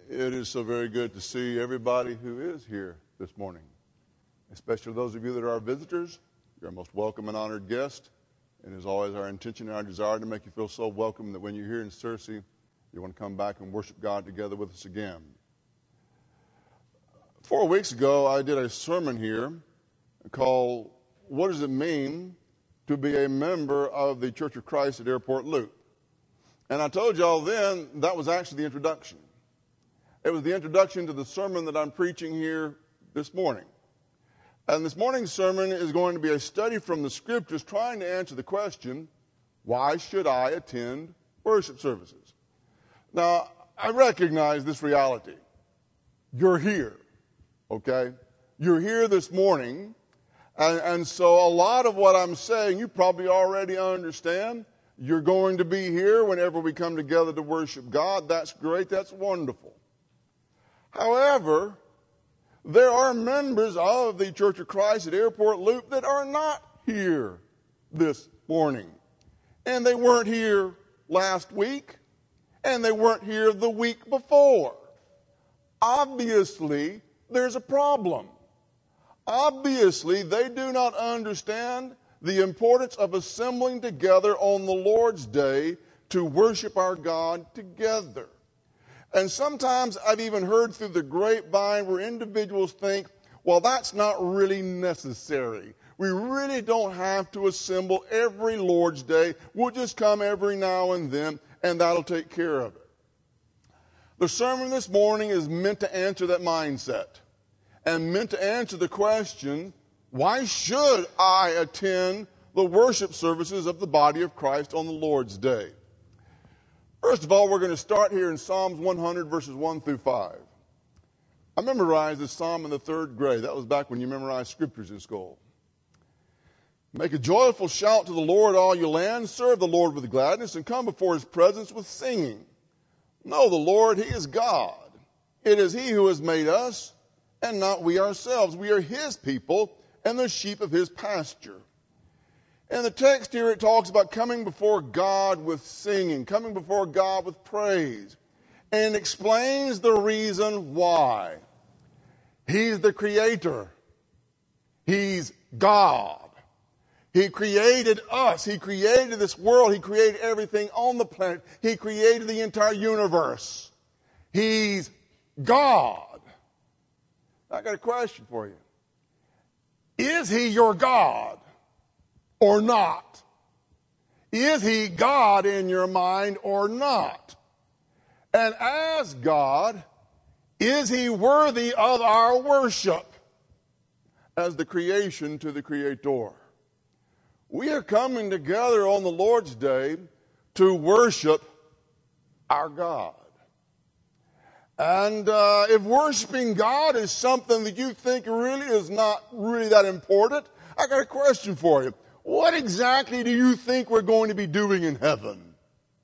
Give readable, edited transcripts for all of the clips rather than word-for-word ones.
It is so very good to see everybody who is here this morning, especially those of you that are our visitors. You're our most welcome and honored guest, and it's always our intention and our desire to make you feel so welcome that when you're here in Searcy, you want to come back and worship God together with us again. 4 weeks ago, I did a sermon here called, "What Does It Mean to Be a Member of the Church of Christ at Airport Loop?" And I told y'all then that was actually the introduction. It was the introduction to the sermon that I'm preaching here this morning. And this morning's sermon is going to be a study from the Scriptures trying to answer the question, why should I attend worship services? Now, I recognize this reality. You're here, okay? You're here this morning, and so a lot of what I'm saying you probably already understand. You're going to be here whenever we come together to worship God. That's great. That's wonderful. However, there are members of the Church of Christ at Airport Loop that are not here this morning. And they weren't here last week, and they weren't here the week before. Obviously, there's a problem. Obviously, they do not understand the importance of assembling together on the Lord's Day to worship our God together. And sometimes I've even heard through the grapevine where individuals think, well, that's not really necessary. We really don't have to assemble every Lord's Day. We'll just come every now and then, and that'll take care of it. The sermon this morning is meant to answer that mindset and meant to answer the question, why should I attend the worship services of the body of Christ on the Lord's Day? First of all, we're going to start here in Psalms 100, verses 1 through 5. I memorized this psalm in the third grade. That was back when you memorized scriptures in school. Make a joyful shout to the Lord, all you lands. Serve the Lord with gladness and come before his presence with singing. Know the Lord, he is God. It is he who has made us and not we ourselves. We are his people and the sheep of his pasture. In the text here, it talks about coming before God with singing, coming before God with praise, and explains the reason why. He's the creator. He's God. He created us. He created this world. He created everything on the planet. He created the entire universe. He's God. I got a question for you. Is he your God? Or not? Is he God in your mind or not? And as God, is he worthy of our worship as the creation to the Creator? We are coming together on the Lord's Day to worship our God. And if worshiping God is something that you think really is not really that important, I got a question for you. What exactly do you think we're going to be doing in heaven?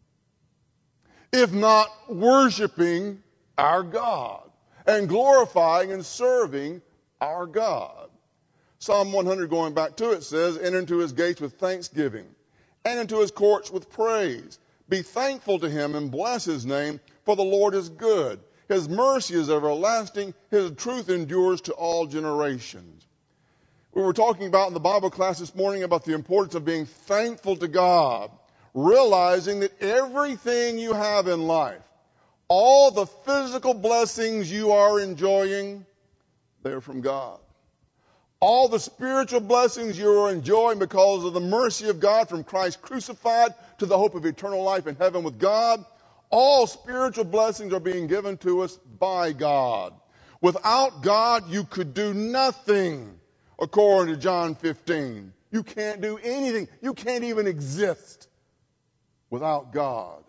If not worshiping our God and glorifying and serving our God. Psalm 100, going back to it, says, enter into his gates with thanksgiving and into his courts with praise. Be thankful to him and bless his name, for the Lord is good. His mercy is everlasting. His truth endures to all generations. We were talking about in the Bible class this morning about the importance of being thankful to God, realizing that everything you have in life, all the physical blessings you are enjoying, they're from God. All the spiritual blessings you are enjoying because of the mercy of God from Christ crucified to the hope of eternal life in heaven with God, all spiritual blessings are being given to us by God. Without God, you could do nothing. According to John 15, you can't do anything. You can't even exist without God.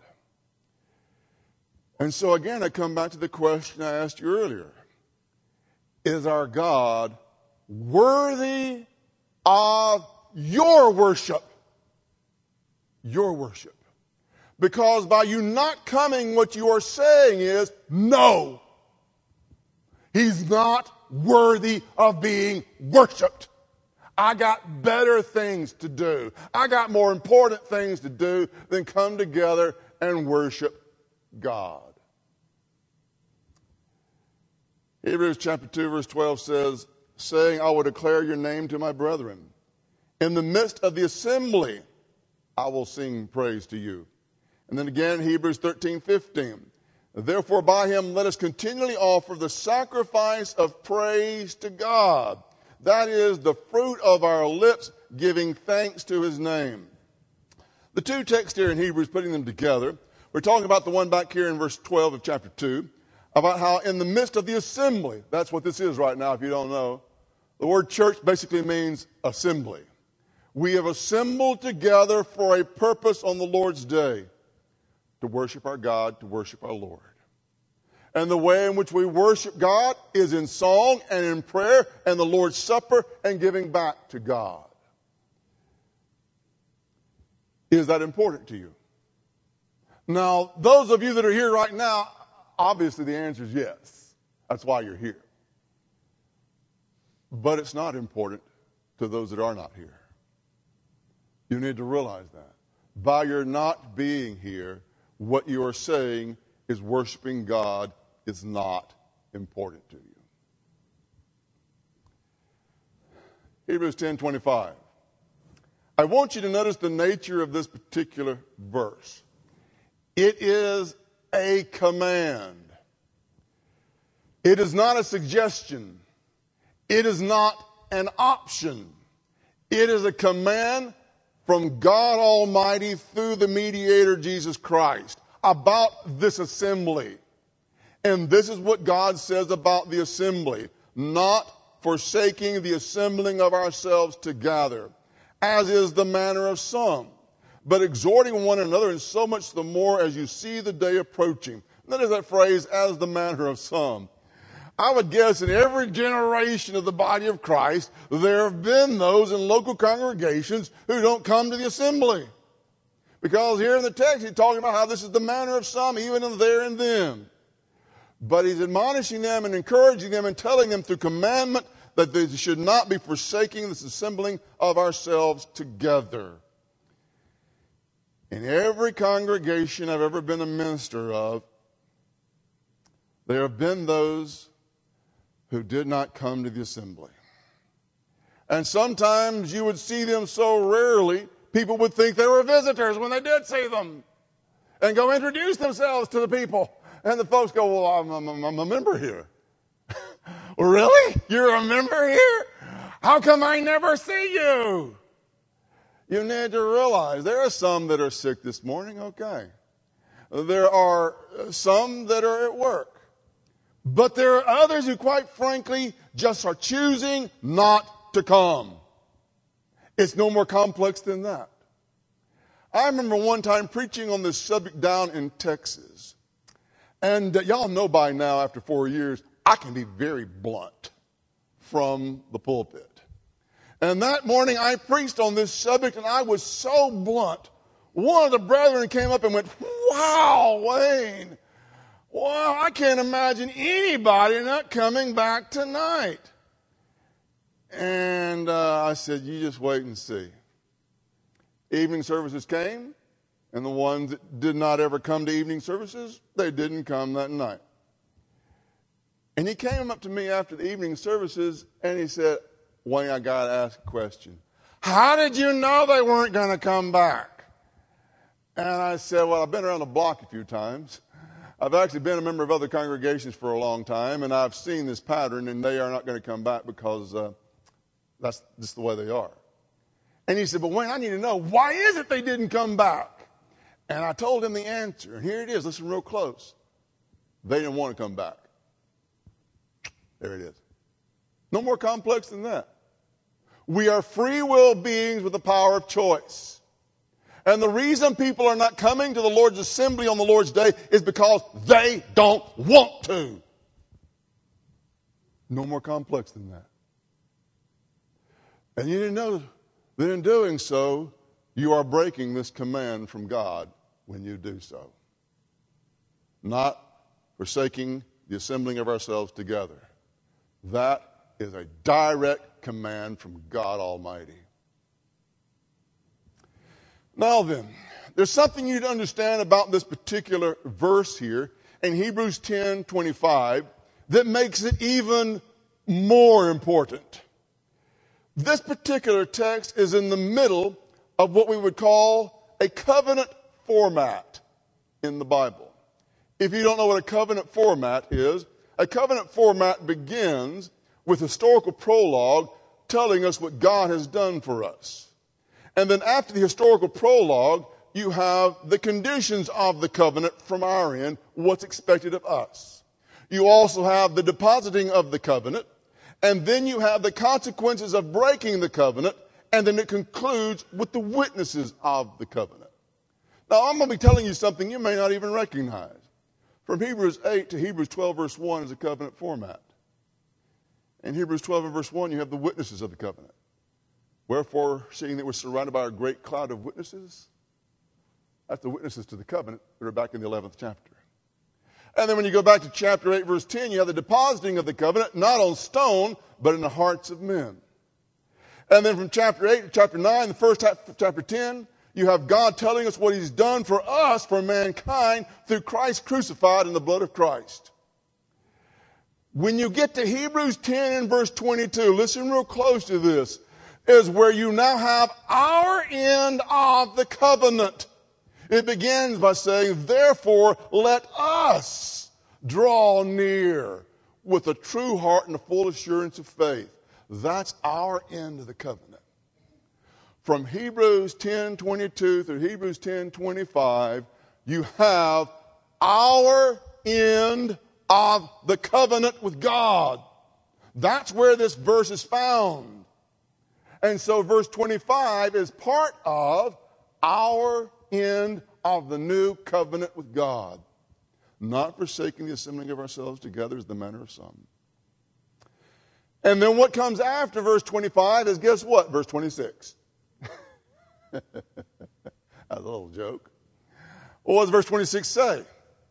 And so again, I come back to the question I asked you earlier. Is our God worthy of your worship? Your worship. Because by you not coming, what you are saying is, no, he's not worthy of being worshiped. I got better things to do. I got more important things to do than come together and worship God. Hebrews chapter 2, verse 12 says, saying, I will declare your name to my brethren. In the midst of the assembly, I will sing praise to you. And then again, Hebrews 13:15. Therefore, by him, let us continually offer the sacrifice of praise to God. That is the fruit of our lips, giving thanks to his name. The two texts here in Hebrews, putting them together, we're talking about the one back here in verse 12 of chapter 2, about how in the midst of the assembly, that's what this is right now if you don't know. The word church basically means assembly. We have assembled together for a purpose on the Lord's day, to worship our God, to worship our Lord. And the way in which we worship God is in song and in prayer and the Lord's Supper and giving back to God. Is that important to you? Now, those of you that are here right now, obviously the answer is yes. That's why you're here. But it's not important to those that are not here. You need to realize that. By your not being here, what you are saying is worshiping God is not important to you. Hebrews 10:25. I want you to notice the nature of this particular verse. It is a command. It is not a suggestion. It is not an option. It is a command from God Almighty through the mediator Jesus Christ about this assembly. And this is what God says about the assembly. Not forsaking the assembling of ourselves together, as is the manner of some, but exhorting one another, and so much the more as you see the day approaching. That is that phrase, as the manner of some. I would guess in every generation of the body of Christ, there have been those in local congregations who don't come to the assembly. Because here in the text, he's talking about how this is the manner of some, even in there and them. But he's admonishing them and encouraging them and telling them through commandment that they should not be forsaking this assembling of ourselves together. In every congregation I've ever been a minister of, there have been those who did not come to the assembly. And sometimes you would see them so rarely, people would think they were visitors when they did see them and go introduce themselves to the people. And the folks go, well, I'm a member here. Really? You're a member here? How come I never see you? You need to realize there are some that are sick this morning, okay. There are some that are at work. But there are others who, quite frankly, just are choosing not to come. It's no more complex than that. I remember one time preaching on this subject down in Texas. And y'all know by now, after 4 years, I can be very blunt from the pulpit. And that morning I preached on this subject, and I was so blunt. One of the brethren came up and went, wow, Wayne, wow, I can't imagine anybody not coming back tonight. And I said, you just wait and see. Evening services came. And the ones that did not ever come to evening services, they didn't come that night. And he came up to me after the evening services and he said, Wayne, I got to ask a question. How did you know they weren't going to come back? And I said, well, I've been around the block a few times. I've actually been a member of other congregations for a long time, and I've seen this pattern, and they are not going to come back because that's just the way they are. And he said, but Wayne, I need to know, why is it they didn't come back? And I told him the answer, and here it is. Listen real close. They didn't want to come back. There it is. No more complex than that. We are free will beings with the power of choice. And the reason people are not coming to the Lord's assembly on the Lord's day is because they don't want to. No more complex than that. And you didn't know that in doing so, you are breaking this command from God when you do so. Not forsaking the assembling of ourselves together. That is a direct command from God Almighty. Now then, there's something you need to understand about this particular verse here in Hebrews 10:25. that makes it even more important. This particular text is in the middle of what we would call a covenant format in the Bible. If you don't know what a covenant format is, a covenant format begins with historical prologue telling us what God has done for us. And then after the historical prologue, you have the conditions of the covenant from our end, what's expected of us. You also have the depositing of the covenant, and then you have the consequences of breaking the covenant, and then it concludes with the witnesses of the covenant. Now, I'm going to be telling you something you may not even recognize. From Hebrews 8 to Hebrews 12, verse 1 is a covenant format. In Hebrews 12 and verse 1, you have the witnesses of the covenant. Wherefore, seeing that we're surrounded by a great cloud of witnesses, that's the witnesses to the covenant that are back in the 11th chapter. And then when you go back to chapter 8, verse 10, you have the depositing of the covenant, not on stone, but in the hearts of men. And then from chapter 8 to chapter 9, the first chapter 10, you have God telling us what he's done for us, for mankind, through Christ crucified in the blood of Christ. When you get to Hebrews 10 and verse 22, listen real close to this, is where you now have our end of the covenant. It begins by saying, therefore, let us draw near with a true heart and a full assurance of faith. That's our end of the covenant. From Hebrews 10:22 through Hebrews 10:25, you have our end of the covenant with God. That's where this verse is found. And so verse 25 is part of our end of the new covenant with God. Not forsaking the assembling of ourselves together as the manner of some. And then what comes after verse 25 is, guess what? Verse 26. That's a little joke. What does verse 26 say?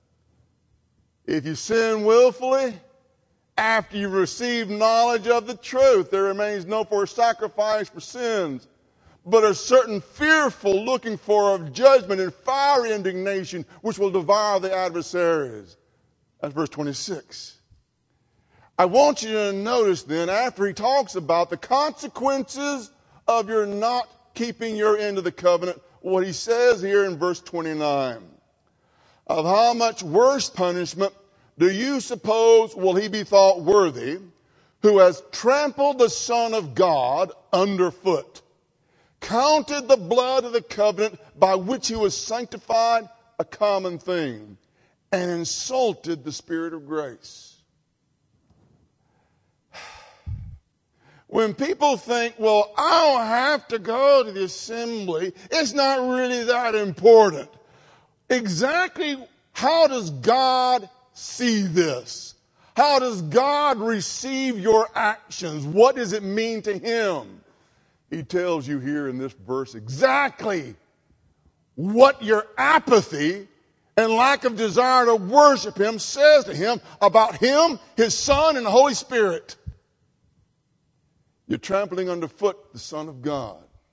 If you sin willfully, after you receive knowledge of the truth, there remains no more sacrifice for sins, but a certain fearful looking for of judgment and fiery indignation, which will devour the adversaries. That's verse 26. I want you to notice then, after he talks about the consequences of your not keeping your end of the covenant, what he says here in verse 29. Of how much worse punishment do you suppose will he be thought worthy, who has trampled the Son of God underfoot, counted the blood of the covenant by which he was sanctified a common thing, and insulted the Spirit of grace? When people think, well, I don't have to go to the assembly, it's not really that important. Exactly how does God see this? How does God receive your actions? What does it mean to him? He tells you here in this verse exactly what your apathy and lack of desire to worship him says to him about him, his Son, and the Holy Spirit. You're trampling underfoot the Son of God.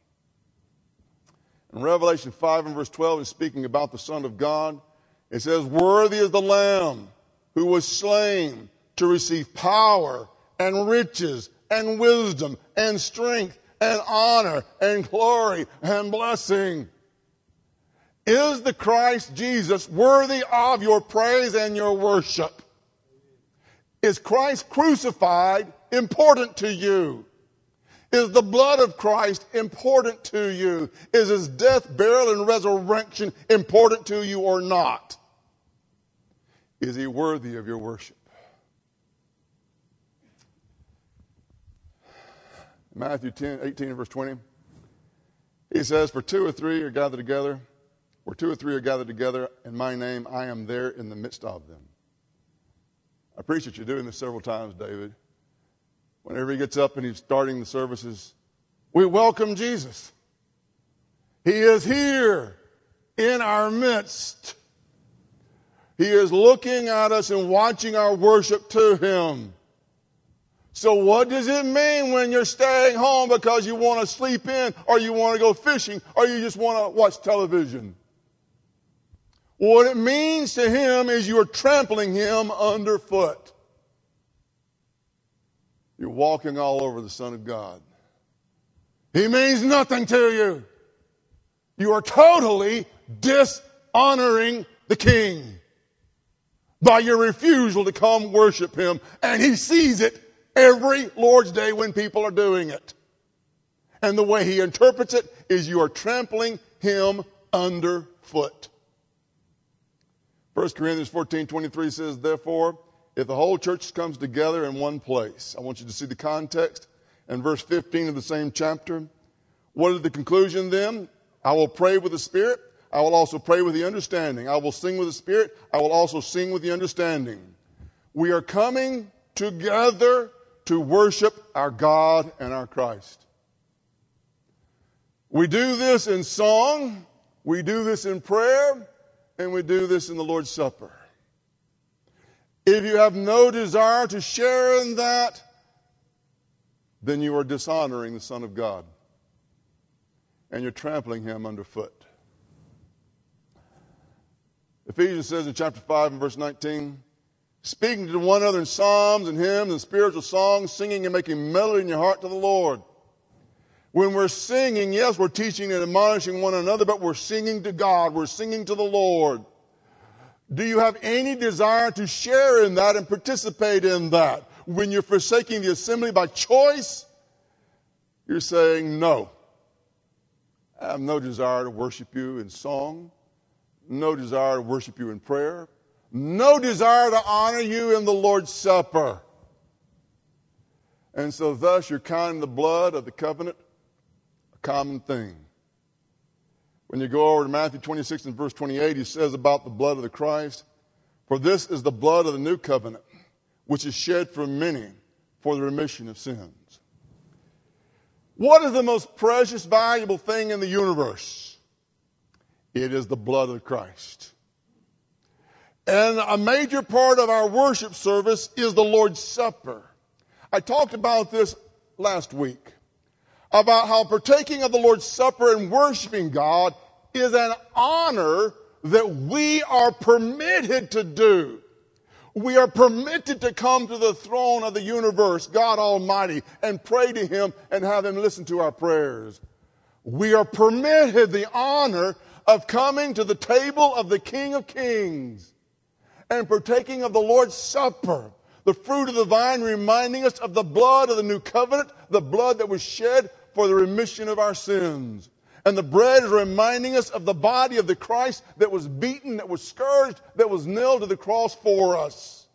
In Revelation 5 and verse 12 is speaking about the Son of God. It says, worthy is the Lamb who was slain to receive power and riches and wisdom and strength and honor and glory and blessing. Is the Christ Jesus worthy of your praise and your worship? Is Christ crucified important to you? Is the blood of Christ important to you? Is his death, burial, and resurrection important to you or not? Is he worthy of your worship? Matthew 18 and verse 20. He says, for two or three are gathered together, where two or three are gathered together in my name, I am there in the midst of them. I appreciate you doing this several times, David. Whenever he gets up and he's starting the services, we welcome Jesus. He is here in our midst. He is looking at us and watching our worship to him. So what does it mean when you're staying home because you want to sleep in, or you want to go fishing, or you just want to watch television? What it means to him is you're trampling him underfoot. You're walking all over the Son of God. He means nothing to you. You are totally dishonoring the King by your refusal to come worship Him. And He sees it every Lord's Day when people are doing it. And the way He interprets it is you are trampling Him underfoot. 1 Corinthians 14:23 says, therefore, if the whole church comes together in one place. I want you to see the context in verse 15 of the same chapter. What is the conclusion then? I will pray with the Spirit. I will also pray with the understanding. I will sing with the Spirit. I will also sing with the understanding. We are coming together to worship our God and our Christ. We do this in song, we do this in prayer, and we do this in the Lord's Supper. If you have no desire to share in that, then you are dishonoring the Son of God. And you're trampling Him underfoot. Ephesians says in chapter 5 and verse 19, speaking to one another in psalms and hymns and spiritual songs, singing and making melody in your heart to the Lord. When we're singing, yes, we're teaching and admonishing one another, but we're singing to God. We're singing to the Lord. Do you have any desire to share in that and participate in that? When you're forsaking the assembly by choice, you're saying, no. I have no desire to worship you in song. No desire to worship you in prayer. No desire to honor you in the Lord's Supper. And so thus you're counting the blood of the covenant a common thing. When you go over to Matthew 26 and verse 28, he says about the blood of the Christ, for this is the blood of the new covenant, which is shed for many for the remission of sins. What is the most precious, valuable thing in the universe? It is the blood of Christ. And a major part of our worship service is the Lord's Supper. I talked about this last week, about how partaking of the Lord's Supper and worshiping God is an honor that we are permitted to do. We are permitted to come to the throne of the universe, God Almighty, and pray to Him and have Him listen to our prayers. We are permitted the honor of coming to the table of the King of Kings and partaking of the Lord's Supper, the fruit of the vine reminding us of the blood of the new covenant, the blood that was shed for the remission of our sins. And the bread is reminding us of the body of the Christ that was beaten, that was scourged, that was nailed to the cross for us.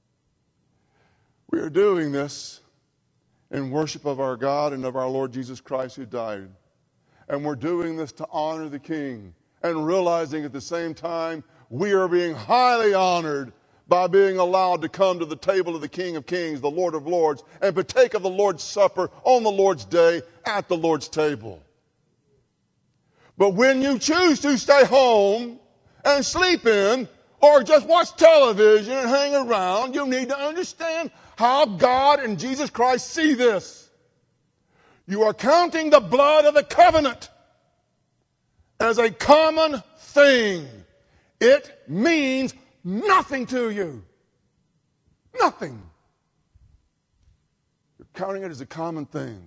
We are doing this in worship of our God and of our Lord Jesus Christ who died. And we're doing this to honor the King and realizing at the same time we are being highly honored by being allowed to come to the table of the King of Kings, the Lord of Lords, and partake of the Lord's Supper on the Lord's day at the Lord's table. But when you choose to stay home and sleep in or just watch television and hang around, you need to understand how God and Jesus Christ see this. You are counting the blood of the covenant as a common thing. It means nothing to you. Nothing. You're counting it as a common thing.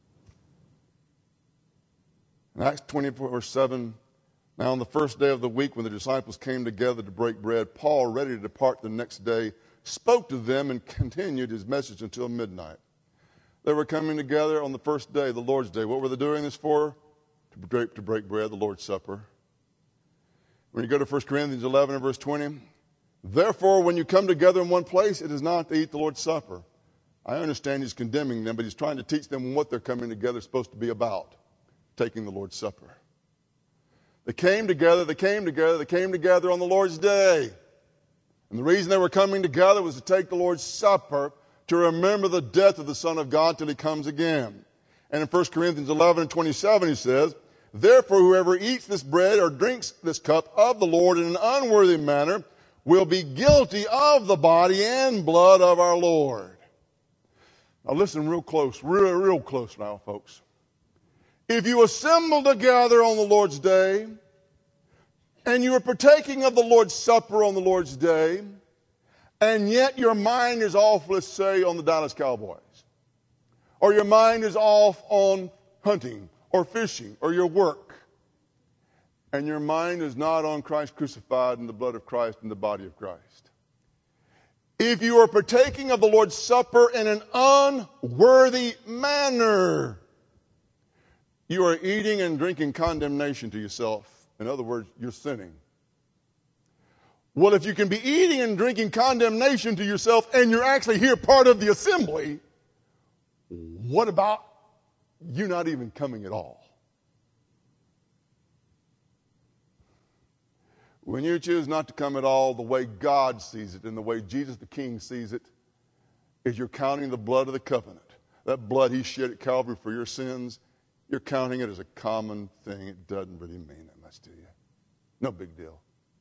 In Acts 24:7, now on the first day of the week when the disciples came together to break bread, Paul, ready to depart the next day, spoke to them and continued his message until midnight. They were coming together on the first day, the Lord's Day. What were they doing this for? To break bread, the Lord's Supper. When you go to 1 Corinthians 11 and verse 20, therefore, when you come together in one place, it is not to eat the Lord's Supper. I understand he's condemning them, but he's trying to teach them what they're coming together is supposed to be about, taking the Lord's Supper. They came together on the Lord's Day. And the reason they were coming together was to take the Lord's Supper to remember the death of the Son of God till He comes again. And in 1 Corinthians 11 and 27 he says, therefore whoever eats this bread or drinks this cup of the Lord in an unworthy manner will be guilty of the body and blood of our Lord. Now listen real close now, folks. If you assemble together on the Lord's Day, and you are partaking of the Lord's Supper on the Lord's Day, and yet your mind is off, let's say, on the Dallas Cowboys, or your mind is off on hunting or fishing or your work, and your mind is not on Christ crucified and the blood of Christ and the body of Christ. If you are partaking of the Lord's Supper in an unworthy manner, you are eating and drinking condemnation to yourself. In other words, you're sinning. Well, if you can be eating and drinking condemnation to yourself and you're actually here part of the assembly, what about you not even coming at all? When you choose not to come at all, the way God sees it and the way Jesus the King sees it is you're counting the blood of the covenant. That blood he shed at Calvary for your sins, you're counting it as a common thing. It doesn't really mean that much to you. No big deal.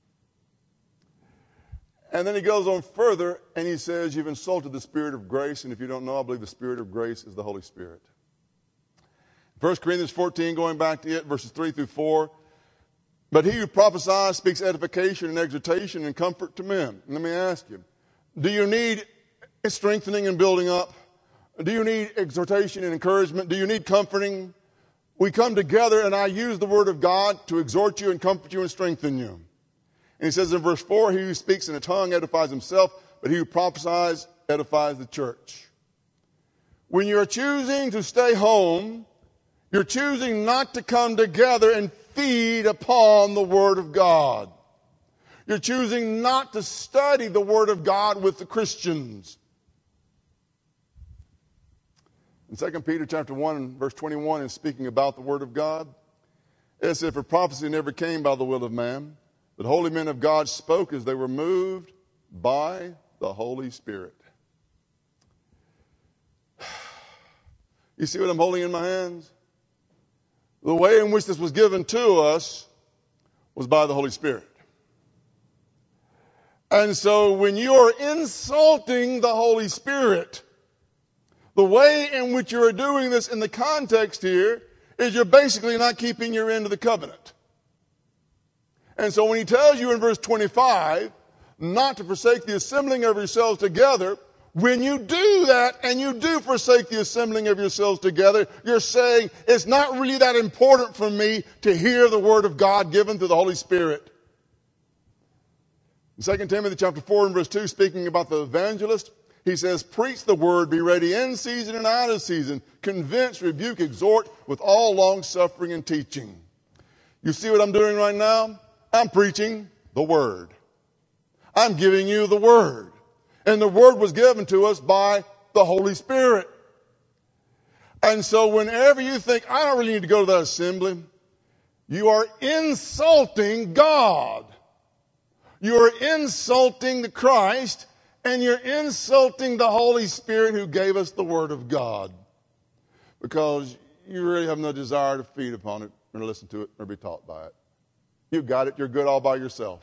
And then he goes on further and he says, you've insulted the Spirit of grace. And if you don't know, I believe the Spirit of grace is the Holy Spirit. 1 Corinthians 14, going back to it, verses 3 through 4. But he who prophesies speaks edification and exhortation and comfort to men. Let me ask you, do you need strengthening and building up? Do you need exhortation and encouragement? Do you need comforting? We come together and I use the word of God to exhort you and comfort you and strengthen you. And he says in verse 4, he who speaks in a tongue edifies himself, but he who prophesies edifies the church. When you're choosing to stay home, you're choosing not to come together and feed upon the Word of God. You're choosing not to study the Word of God with the Christians. In 2 Peter chapter 1, verse 21, in speaking about the Word of God, it said, for prophecy never came by the will of man, but holy men of God spoke as they were moved by the Holy Spirit. You see what I'm holding in my hands? The way in which this was given to us was by the Holy Spirit. And so when you are insulting the Holy Spirit, the way in which you are doing this in the context here is you're basically not keeping your end of the covenant. And so when he tells you in verse 25 not to forsake the assembling of yourselves together, when you do that and you do forsake the assembling of yourselves together, you're saying it's not really that important for me to hear the word of God given through the Holy Spirit. In 2 Timothy chapter 4 and verse 2, speaking about the evangelist, he says, preach the word, be ready in season and out of season, convince, rebuke, exhort with all long suffering and teaching. You see what I'm doing right now? I'm preaching the word. I'm giving you the word. And the word was given to us by the Holy Spirit. And so whenever you think, I don't really need to go to that assembly, you are insulting God. You are insulting the Christ, and you're insulting the Holy Spirit who gave us the word of God. Because you really have no desire to feed upon it or to listen to it or be taught by it. You got it. You're good all by yourself.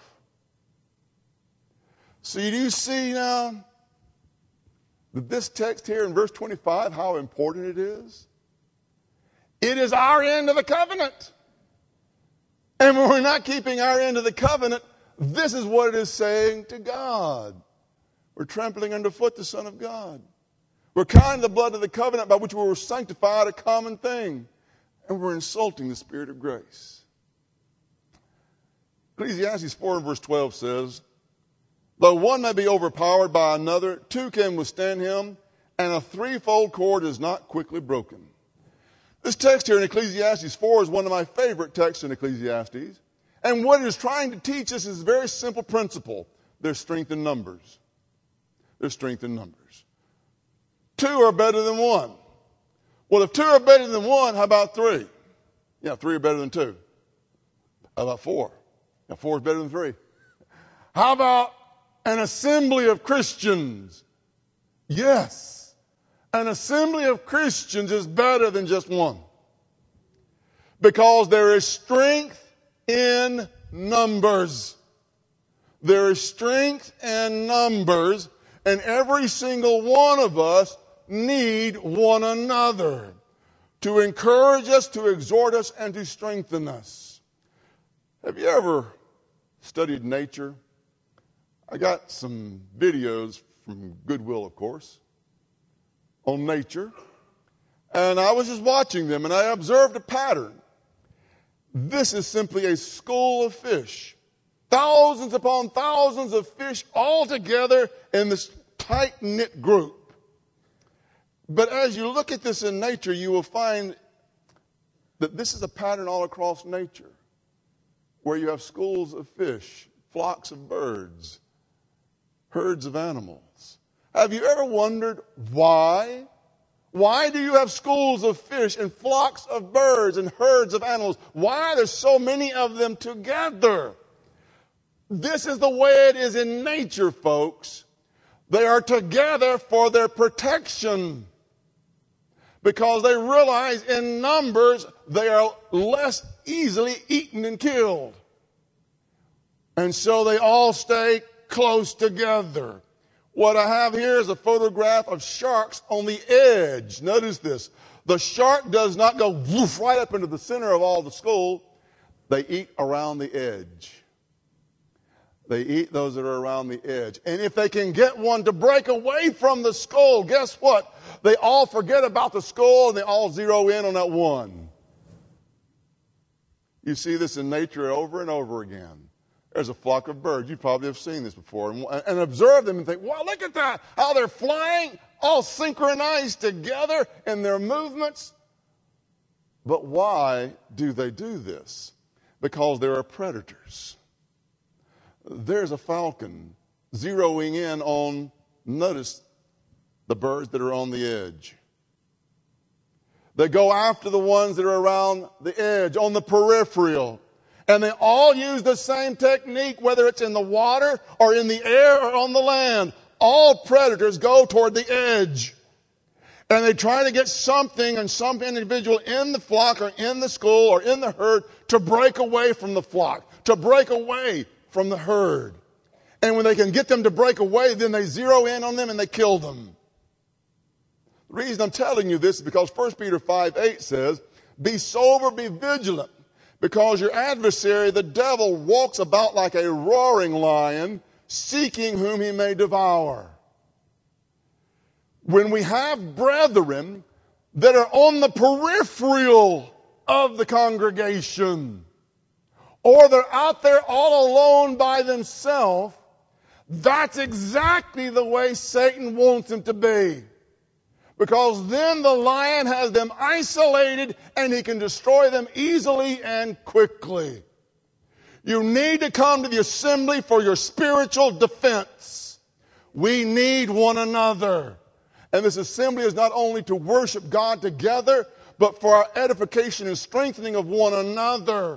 So do you see now that this text here in verse 25, how important it is? It is our end of the covenant. And when we're not keeping our end of the covenant, this is what it is saying to God. We're trampling underfoot the Son of God. We're counting the blood of the covenant by which we were sanctified a common thing. And we're insulting the Spirit of grace. Ecclesiastes 4 and verse 12 says, though one may be overpowered by another, two can withstand him, and a threefold cord is not quickly broken. This text here in Ecclesiastes 4 is one of my favorite texts in Ecclesiastes. And what it is trying to teach us is a very simple principle. There's strength in numbers. There's strength in numbers. Two are better than one. Well, if two are better than one, how about three? Yeah, three are better than two. How about four? Yeah, four is better than three. How about an assembly of Christians? Yes. An assembly of Christians is better than just one. Because there is strength in numbers. There is strength in numbers, and every single one of us need one another to encourage us, to exhort us, and to strengthen us. Have you ever studied nature? I got some videos from Goodwill, of course, on nature. And I was just watching them, and I observed a pattern. This is simply a school of fish. Thousands upon thousands of fish all together in this tight-knit group. But as you look at this in nature, you will find that this is a pattern all across nature, where you have schools of fish, flocks of birds, herds of animals. Have you ever wondered why? Why do you have schools of fish and flocks of birds and herds of animals? Why are there so many of them together? This is the way it is in nature, folks. They are together for their protection, because they realize in numbers they are less easily eaten and killed. And so they all stay close together. What I have here is a photograph of sharks on the edge. Notice this. The shark does not go woof right up into the center of all the school. They eat around the edge. They eat those that are around the edge. And if they can get one to break away from the skull, guess what? They all forget about the skull and they all zero in on that one. You see this in nature over and over again. There's a flock of birds. You probably have seen this before. And observe them and think, wow, look at that. How they're flying, all synchronized together in their movements. But why do they do this? Because there are predators. There's a falcon zeroing in on, notice, the birds that are on the edge. They go after the ones that are around the edge, on the peripheral. And they all use the same technique, whether it's in the water or in the air or on the land. All predators go toward the edge. And they try to get something and some individual in the flock or in the school or in the herd to break away from the flock, to break away from the herd. And when they can get them to break away, then they zero in on them and they kill them. The reason I'm telling you this is because 1 Peter 5:8 says, be sober, be vigilant, because your adversary, the devil, walks about like a roaring lion, seeking whom he may devour. When we have brethren that are on the peripheral of the congregation, or they're out there all alone by themselves, that's exactly the way Satan wants them to be. Because then the lion has them isolated and he can destroy them easily and quickly. You need to come to the assembly for your spiritual defense. We need one another. And this assembly is not only to worship God together, but for our edification and strengthening of one another.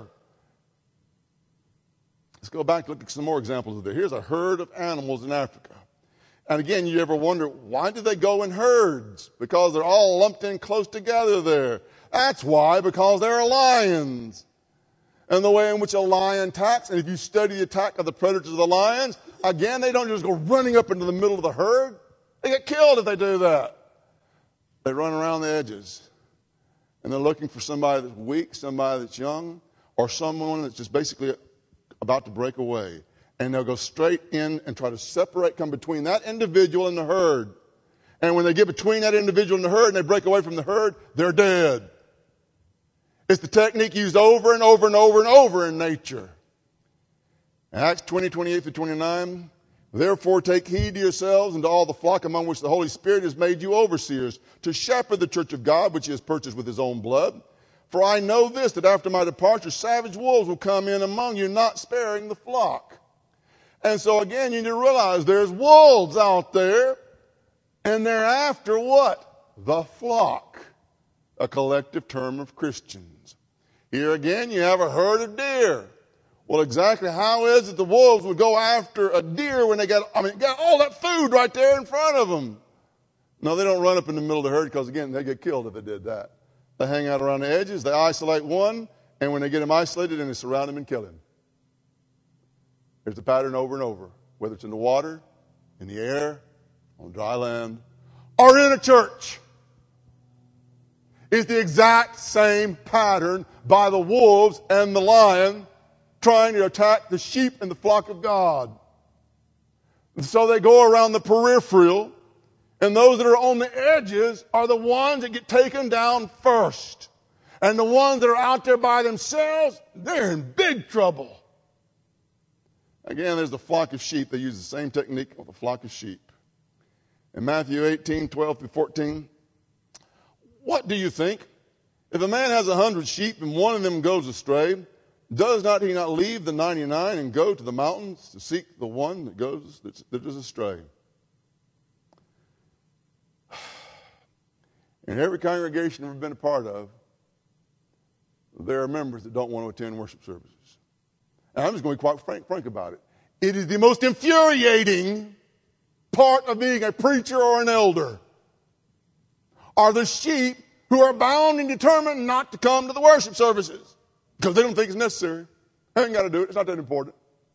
Let's go back and look at some more examples of this. Here's a herd of animals in Africa. And again, you ever wonder, why do they go in herds? Because they're all lumped in close together there. That's why, because there are lions. And the way in which a lion attacks, and if you study the attack of the predators of the lions, again, they don't just go running up into the middle of the herd. They get killed if they do that. They run around the edges. And they're looking for somebody that's weak, somebody that's young, or someone that's just basically about to break away. And they'll go straight in and try to separate, come between that individual and the herd. And when they get between that individual and the herd and they break away from the herd, they're dead. It's the technique used over and over and over and over in nature. Acts 20:28-29. Therefore take heed to yourselves and to all the flock among which the Holy Spirit has made you overseers, to shepherd the church of God, which he has purchased with his own blood. For I know this, that after my departure, savage wolves will come in among you, not sparing the flock. And so again, you need to realize there's wolves out there, and they're after what? The flock, a collective term of Christians. Here again, you have a herd of deer. Well, exactly how is it the wolves would go after a deer when they got all that food right there in front of them? No, they don't run up in the middle of the herd because, again, they get killed if they did that. They hang out around the edges, they isolate one, and when they get him isolated, then they surround him and kill him. There's the pattern over and over, whether it's in the water, in the air, on dry land, or in a church. It's the exact same pattern by the wolves and the lion trying to attack the sheep and the flock of God. And so they go around the peripheral, And those that are on the edges are the ones that get taken down first. And the ones that are out there by themselves, they're in big trouble. Again, there's the flock of sheep. They use the same technique with the flock of sheep. In Matthew 18:12-14, what do you think? If a man has 100 sheep and one of them goes astray, does not he not leave the 99 and go to the mountains to seek the one that is astray? In every congregation I've ever been a part of, there are members that don't want to attend worship services. And I'm just going to be quite frank about it. It is the most infuriating part of being a preacher or an elder are the sheep who are bound and determined not to come to the worship services because they don't think it's necessary. They ain't got to do it. It's not that important.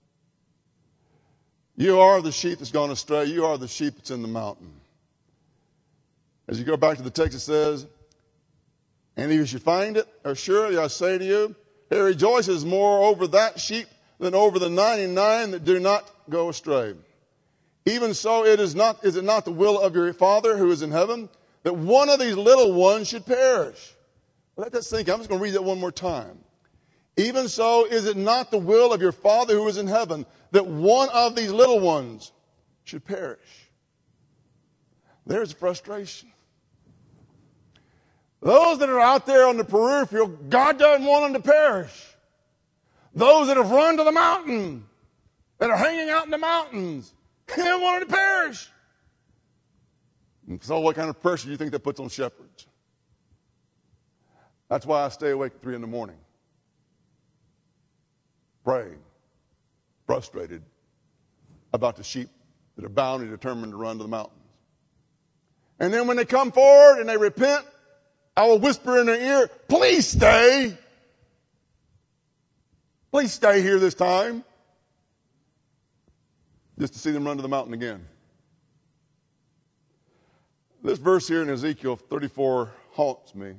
You are the sheep that's gone astray. You are the sheep that's in the mountain. As you go back to the text, it says, and if you should find it, surely I say to you, he rejoices more over that sheep than over the 99 that do not go astray. Even so, is it not the will of your Father who is in heaven that one of these little ones should perish? Let that sink in. I'm just going to read that one more time. Even so, is it not the will of your Father who is in heaven that one of these little ones should perish? There's frustration. Those that are out there on the peripheral, God doesn't want them to perish. Those that have run to the mountain, that are hanging out in the mountains, He don't want them to perish. And so what kind of pressure do you think that puts on shepherds? That's why I stay awake at 3 a.m. praying, frustrated about the sheep that are bound and determined to run to the mountains. And then when they come forward and they repent, I will whisper in their ear, please stay. Please stay here this time. Just to see them run to the mountain again. This verse here in Ezekiel 34 haunts me.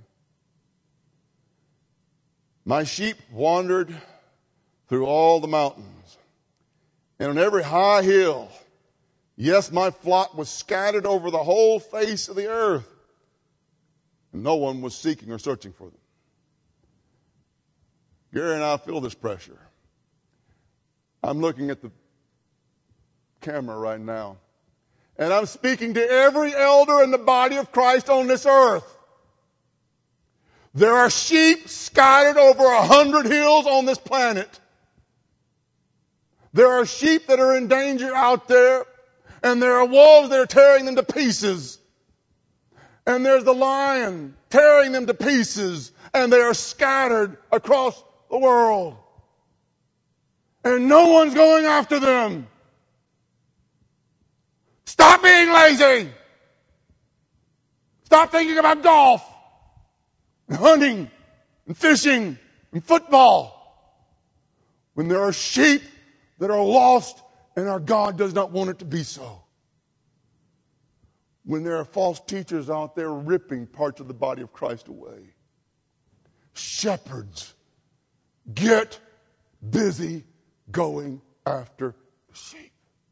My sheep wandered through all the mountains, and on every high hill, yes, my flock was scattered over the whole face of the earth, and no one was seeking or searching for them. Gary and I feel this pressure. I'm looking at the camera right now, and I'm speaking to every elder in the body of Christ on this earth. There are sheep scattered over 100 hills on this planet. There are sheep that are in danger out there, and there are wolves that are tearing them to pieces. And there's the lion tearing them to pieces, and they are scattered across the world. And no one's going after them. Stop being lazy. Stop thinking about golf, and hunting, and fishing, and football. When there are sheep that are lost and our God does not want it to be so. When there are false teachers out there ripping parts of the body of Christ away. Shepherds, get busy going after the sheep.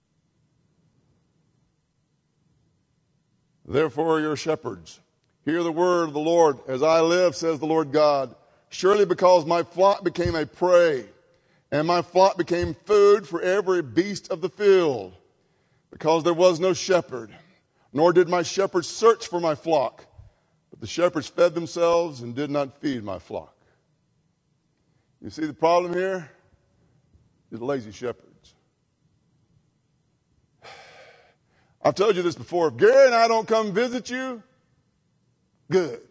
Therefore, your shepherds, hear the word of the Lord. As I live, says the Lord God, surely because my flock became a prey, and my flock became food for every beast of the field, because there was no shepherd, nor did my shepherds search for my flock, but the shepherds fed themselves and did not feed my flock. You see the problem here? Is lazy shepherds. I've told you this before. If Gary and I don't come visit you, good.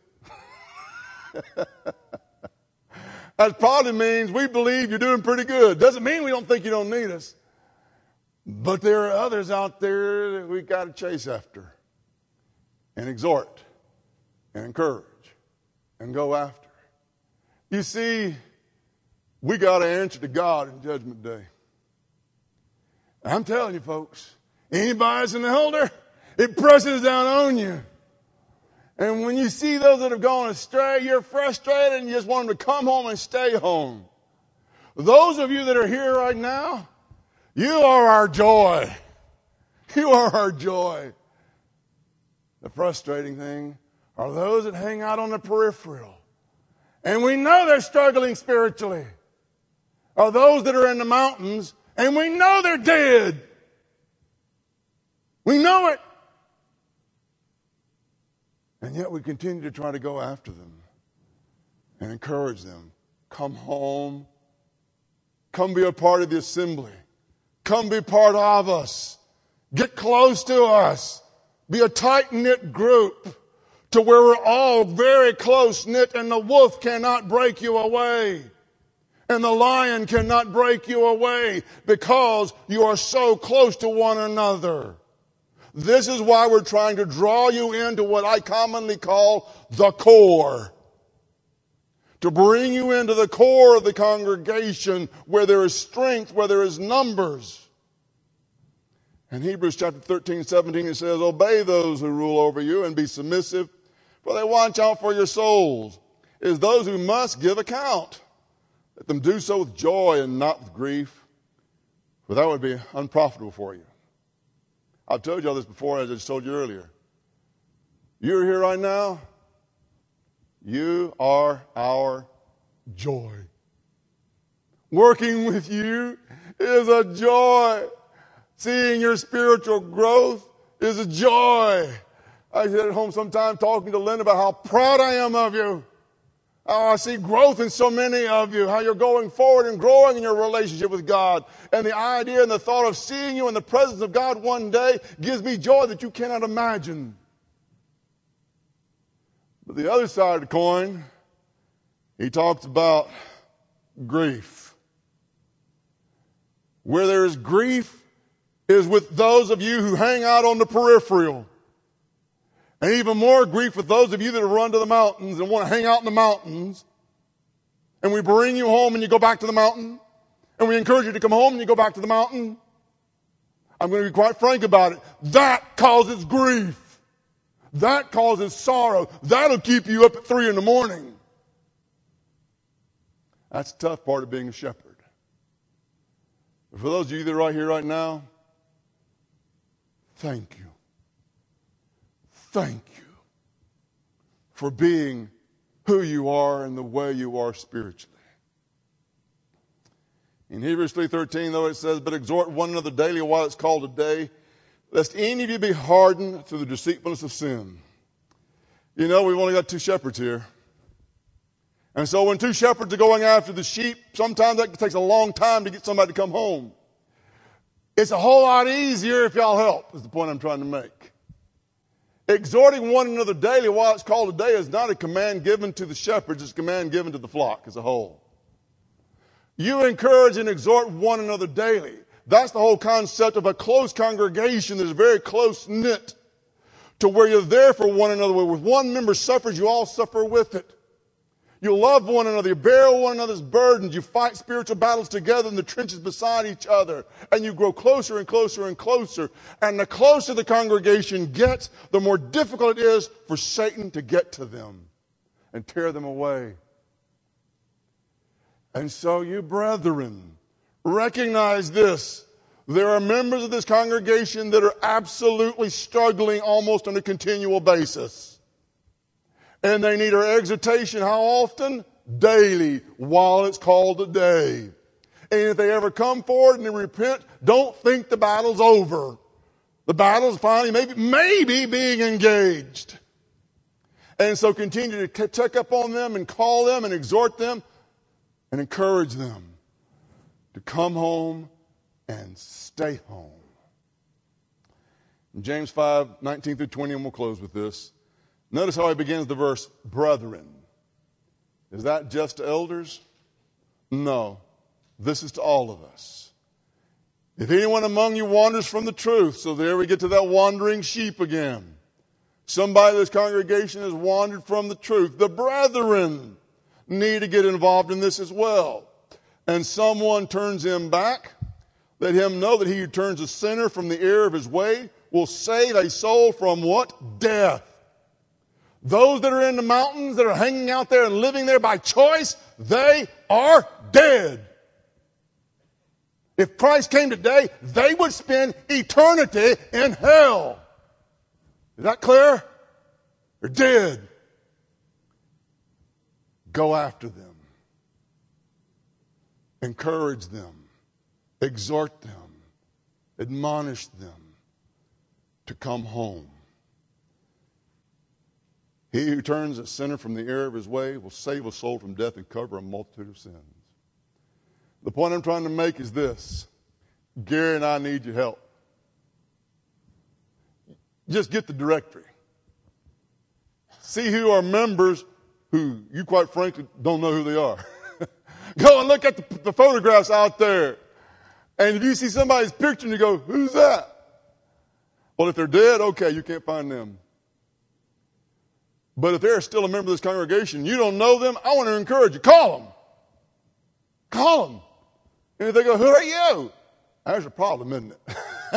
That probably means we believe you're doing pretty good. Doesn't mean we don't think you don't need us. But there are others out there that we've got to chase after and exhort and encourage and go after. You see, we got to answer to God in Judgment Day. I'm telling you, folks, anybody that's an elder, it presses down on you. And when you see those that have gone astray, you're frustrated and you just want them to come home and stay home. Those of you that are here right now, you are our joy. You are our joy. The frustrating thing are those that hang out on the peripheral. And we know they're struggling spiritually. Are those that are in the mountains and we know they're dead. We know it. And yet we continue to try to go after them and encourage them. Come home. Come be a part of the assembly. Come be part of us. Get close to us. Be a tight-knit group to where we're all very close-knit and the wolf cannot break you away. And the lion cannot break you away because you are so close to one another. This is why we're trying to draw you into what I commonly call the core. To bring you into the core of the congregation where there is strength, where there is numbers. In Hebrews chapter 13, 17, it says, obey those who rule over you and be submissive, for they watch out for your souls. It is those who must give account. Let them do so with joy and not with grief, for that would be unprofitable for you. I've told you all this before, as I just told you earlier. You're here right now. You are our joy. Working with you is a joy. Seeing your spiritual growth is a joy. I sit at home sometime talking to Lynn about how proud I am of you. How I see growth in so many of you. How you're going forward and growing in your relationship with God. And the idea and the thought of seeing you in the presence of God one day gives me joy that you cannot imagine. But the other side of the coin, he talks about grief. Where there is grief is with those of you who hang out on the peripheral. And even more grief with those of you that run to the mountains and want to hang out in the mountains. And we bring you home and you go back to the mountain. And we encourage you to come home and you go back to the mountain. I'm going to be quite frank about it. That causes grief. That causes sorrow. That'll keep you up at 3 a.m. That's the tough part of being a shepherd. But for those of you that are right here right now, thank you. Thank you for being who you are and the way you are spiritually. In Hebrews 3:13, though, it says, but exhort one another daily while it's called a day, lest any of you be hardened through the deceitfulness of sin. You know, we've only got 2 shepherds here. And so when 2 shepherds are going after the sheep, sometimes that takes a long time to get somebody to come home. It's a whole lot easier if y'all help, is the point I'm trying to make. Exhorting one another daily while it's called a day is not a command given to the shepherds, it's a command given to the flock as a whole. You encourage and exhort one another daily. That's the whole concept of a close congregation that is very close-knit to where you're there for one another. Where with one member suffers, you all suffer with it. You love one another. You bear one another's burdens. You fight spiritual battles together in the trenches beside each other. And you grow closer and closer and closer. And the closer the congregation gets, the more difficult it is for Satan to get to them and tear them away. And so you brethren, recognize this. There are members of this congregation that are absolutely struggling almost on a continual basis. And they need our exhortation how often? Daily, while it's called a day. And if they ever come forward and they repent, don't think the battle's over. The battle's finally maybe being engaged. And so continue to check up on them and call them and exhort them and encourage them to come home and stay home. In James 5:19 through 20, and we'll close with this. Notice how he begins the verse, brethren. Is that just to elders? No. This is to all of us. If anyone among you wanders from the truth, so there we get to that wandering sheep again. Somebody in this congregation has wandered from the truth. The brethren need to get involved in this as well. And someone turns him back. Let him know that he who turns a sinner from the error of his way will save a soul from what? Death. Those that are in the mountains, that are hanging out there and living there by choice, they are dead. If Christ came today, they would spend eternity in hell. Is that clear? They're dead. Go after them. Encourage them. Exhort them. Admonish them to come home. He who turns a sinner from the error of his way will save a soul from death and cover a multitude of sins. The point I'm trying to make is this. Gary and I need your help. Just get the directory. See who are members who you quite frankly don't know who they are. Go and look at the photographs out there. And if you see somebody's picture and you go, who's that? Well, if they're dead, okay, you can't find them. But if they're still a member of this congregation, you don't know them, I want to encourage you. Call them. Call them. And if they go, who are you? There's a problem, isn't it?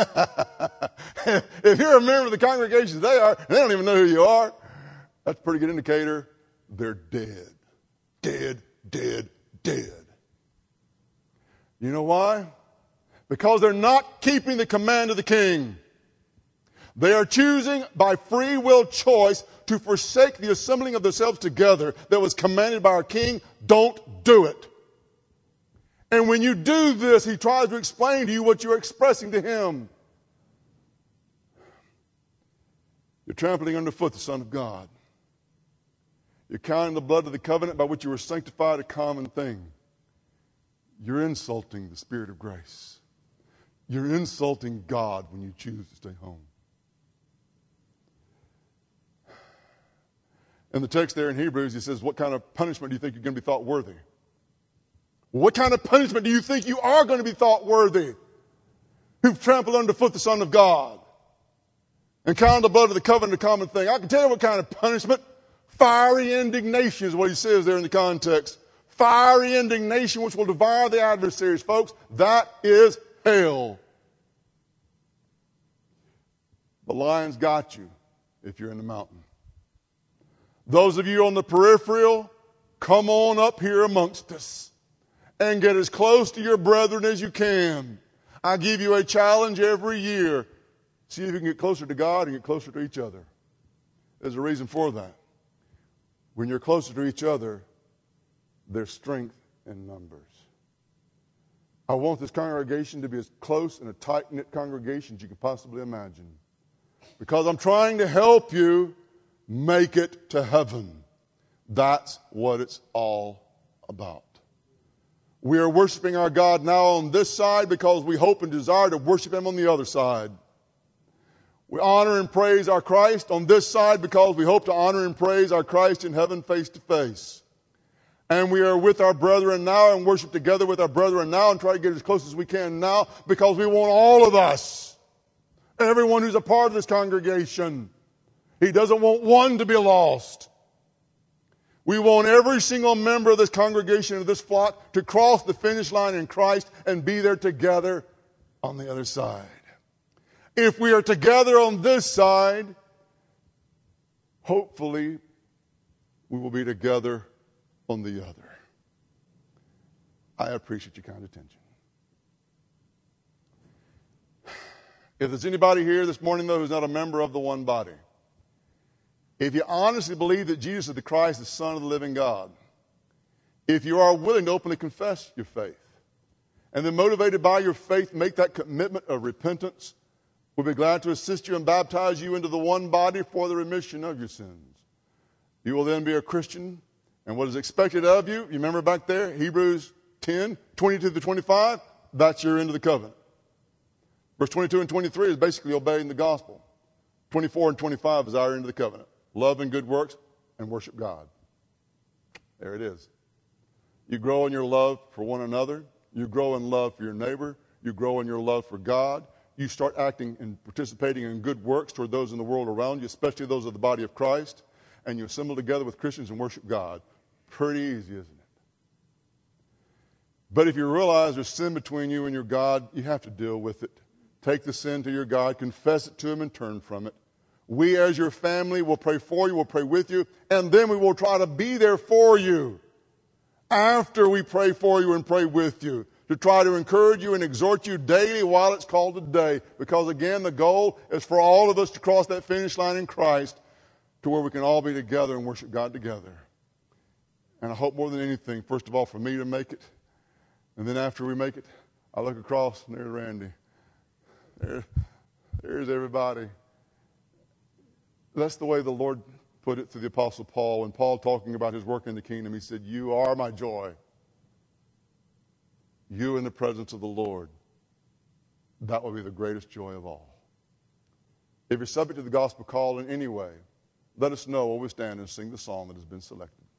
If you're a member of the congregation they are, and they don't even know who you are, that's a pretty good indicator they're dead. Dead, dead, dead. You know why? Because they're not keeping the command of the king. They are choosing by free will choice to forsake the assembling of themselves together that was commanded by our king. Don't do it. And when you do this, he tries to explain to you what you're expressing to him. You're trampling underfoot the Son of God. You're counting the blood of the covenant by which you were sanctified a common thing. You're insulting the Spirit of grace. You're insulting God when you choose to stay home. In the text there in Hebrews, he says, what kind of punishment do you think you're going to be thought worthy? What kind of punishment do you think you are going to be thought worthy? Who've trampled underfoot the Son of God and counted the blood of the covenant a common thing. I can tell you what kind of punishment. Fiery indignation is what he says there in the context. Fiery indignation which will devour the adversaries, folks. That is hell. The lion's got you if you're in the mountain. Those of you on the peripheral, come on up here amongst us and get as close to your brethren as you can. I give you a challenge every year. See if you can get closer to God and get closer to each other. There's a reason for that. When you're closer to each other, there's strength in numbers. I want this congregation to be as close and a tight-knit congregation as you can possibly imagine. Because I'm trying to help you make it to heaven. That's what it's all about. We are worshiping our God now on this side because we hope and desire to worship Him on the other side. We honor and praise our Christ on this side because we hope to honor and praise our Christ in heaven face to face. And we are with our brethren now and worship together with our brethren now and try to get as close as we can now because we want all of us, everyone who's a part of this congregation. He doesn't want one to be lost. We want every single member of this congregation, of this flock, to cross the finish line in Christ and be there together on the other side. If we are together on this side, hopefully we will be together on the other. I appreciate your kind attention. If there's anybody here this morning, though, who's not a member of the one body, if you honestly believe that Jesus is the Christ, the Son of the living God, if you are willing to openly confess your faith, and then motivated by your faith, make that commitment of repentance, we'll be glad to assist you and baptize you into the one body for the remission of your sins. You will then be a Christian, and what is expected of you, you remember back there, Hebrews 10, 22 to 25, that's your end of the covenant. Verse 22 and 23 is basically obeying the gospel. 24 and 25 is our end of the covenant. Love and good works and worship God. There it is. You grow in your love for one another. You grow in love for your neighbor. You grow in your love for God. You start acting and participating in good works toward those in the world around you, especially those of the body of Christ. And you assemble together with Christians and worship God. Pretty easy, isn't it? But if you realize there's sin between you and your God, you have to deal with it. Take the sin to your God, confess it to Him, and turn from it. We as your family will pray for you, we'll pray with you, and then we will try to be there for you after we pray for you and pray with you to try to encourage you and exhort you daily while it's called today. Because again, the goal is for all of us to cross that finish line in Christ to where we can all be together and worship God together. And I hope more than anything, first of all, for me to make it. And then after we make it, I look across and there's Randy. There's everybody. That's the way the Lord put it through the Apostle Paul. And Paul, talking about his work in the kingdom, he said, you are my joy. You in the presence of the Lord. That will be the greatest joy of all. If you're subject to the gospel call in any way, let us know while we stand and sing the song that has been selected.